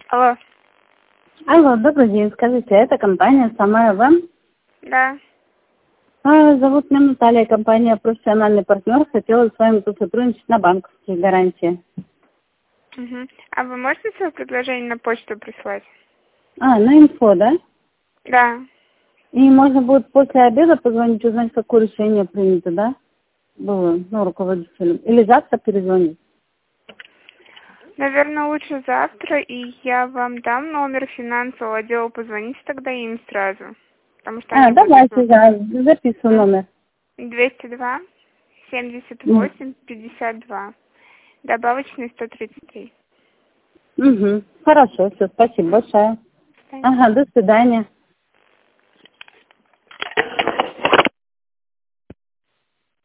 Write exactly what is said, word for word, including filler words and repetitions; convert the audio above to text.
Алло. Алло, добрый день. Скажите, это компания «Самая Вам»? Да. А, зовут меня Наталья, компания «Профессиональный партнер». Хотела с вами посотрудничать на банковские гарантии. Угу. А вы можете свое предложение на почту прислать? А, на инфо, да? Да. И можно будет после обеда позвонить, узнать, какое решение принято, да? Было, ну, руководителем. Или завтра перезвонить. Наверное, лучше завтра, и я вам дам номер финансового отдела, позвоните тогда им сразу. Потому что А, они давайте, будут... да, записываю номер. двести два семьдесят восемь пятьдесят два. Добавочный сто тридцать три. Угу. Хорошо, все, спасибо большое. Ага, до свидания.